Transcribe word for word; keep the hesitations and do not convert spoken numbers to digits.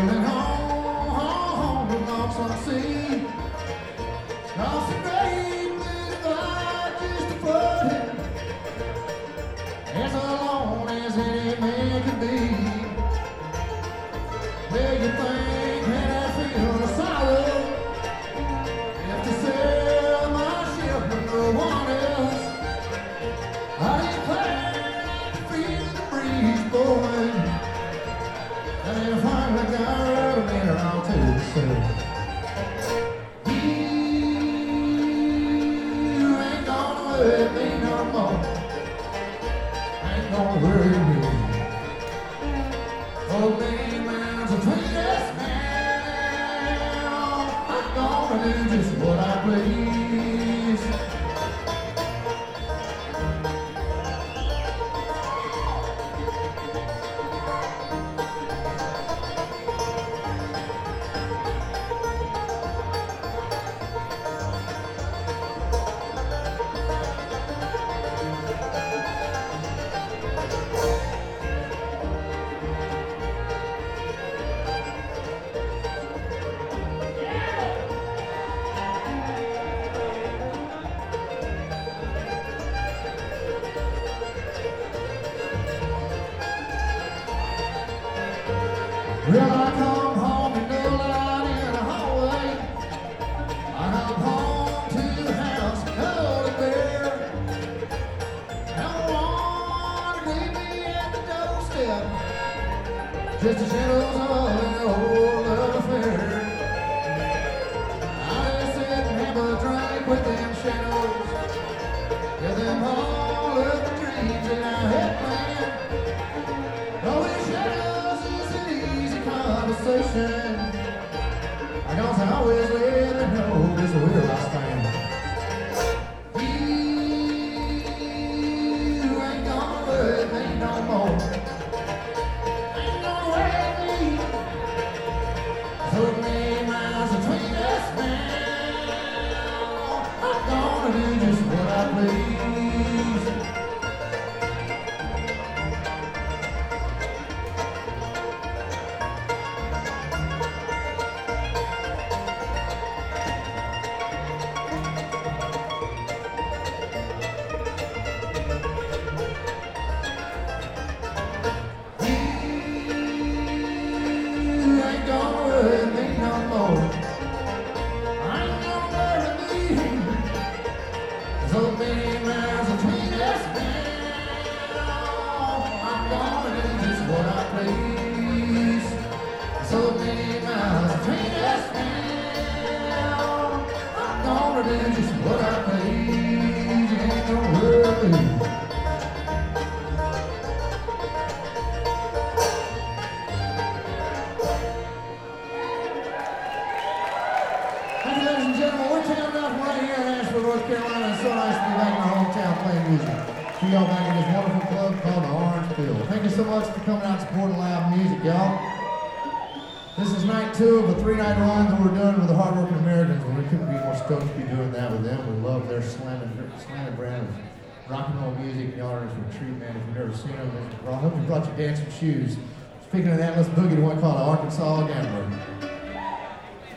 sailing home, home, home along some sea. Across the great blue divide, just a floating, as alone as any man could be. Where you think that I feel the sorrow, if to sail my ship with no one else, I declare to feel the breeze blowing, and then finally got rid of me around to the sea. You ain't gonna worry me no more, ain't gonna worry me. Oh, many miles between us now, I'm gonna do just what I please. Well, I come home to no light in the hallway. I come home to the house cold and bare. No one to meet me at the doorstep, just the shadows of an old love affair. I just sit and have a drink with them shadows, tell them all of the dreams that I had planned. Oh, these shadows is an easy conversation, I don't always let me know just where I stand. You ain't gonna worry me no more, ain't gonna worry me. So many miles between us now, I'm gonna do just what I please. So many miles between us now, I'm gonna do just what I please. So many miles between us now, I'm gonna do just what I please. You ain't gonna worry me. Thank you, ladies and gentlemen. We're tearing up right here in Asheville, North Carolina. It's so nice to be back in our hometown playing music. See y'all back in this wonderful club called the Orange Field. Thank you so much for coming out and supporting live music, y'all. This is night two of a three-night run that we're doing with the Hardworking Americans, and we couldn't be more stoked to be doing that with them. We love their slanted, slanted brand of rock and roll music. Y'all are in for a treat, man. If you've never seen them, I hope you brought your dancing shoes. Speaking of that, let's boogie to one called Arkansas Gambler.